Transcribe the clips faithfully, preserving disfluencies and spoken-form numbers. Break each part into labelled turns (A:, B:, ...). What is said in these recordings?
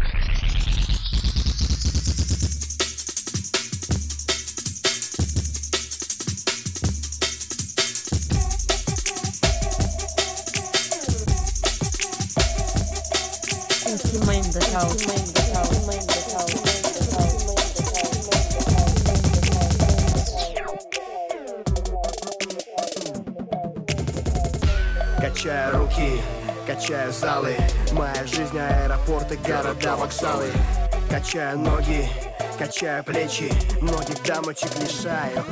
A: Качаю руки, качаю залы. Моя жизнь, аэропорты, города, вокзалы. Качаю ноги, качаю плечи. Многих дамочек лишаю.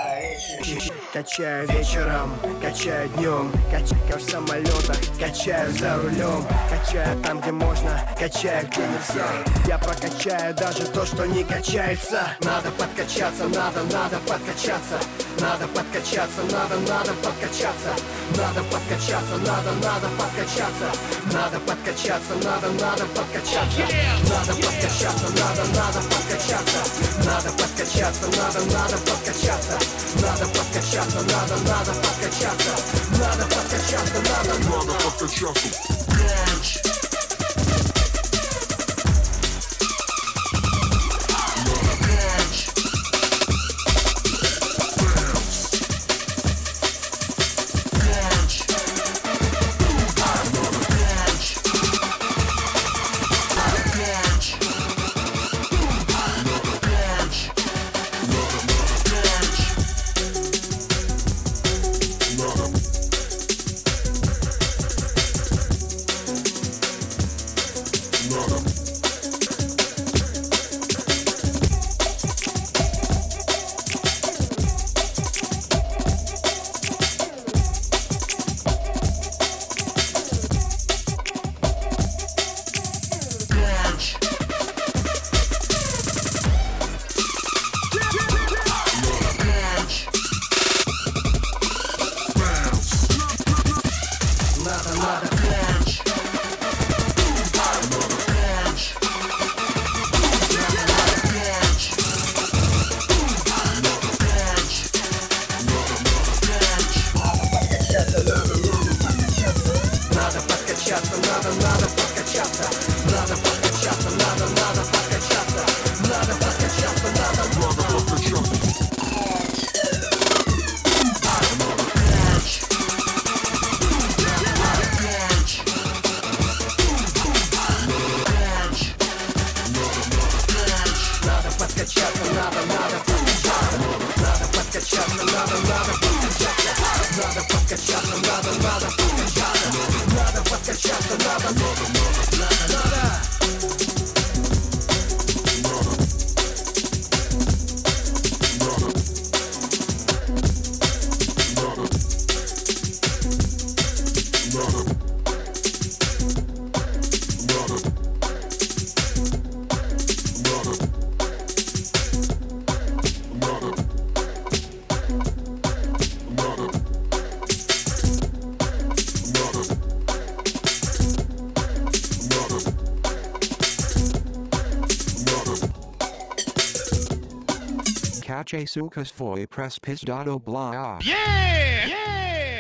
A: Качаю вечером, качаю днем. Качаю в самолетах, качаю за рулем. Качаю там, где можно, качаю, где нельзя. Я прокачаю даже то, что не качается. Надо подкачаться, надо, надо подкачаться. Надо подкачаться, надо, надо подкачаться. Надо подкачаться, надо, надо подкачаться. Надо подкачаться, надо, надо подкачаться. Надо подкачаться, надо, надо подкачаться. Надо подкачаться, надо, надо подкачаться. Надо подкачаться, надо, надо подкачаться. Надо подкачаться, надо, надо подкачаться.
B: Kache sukas foi press pizdado bla.
C: Yeah! Yeah!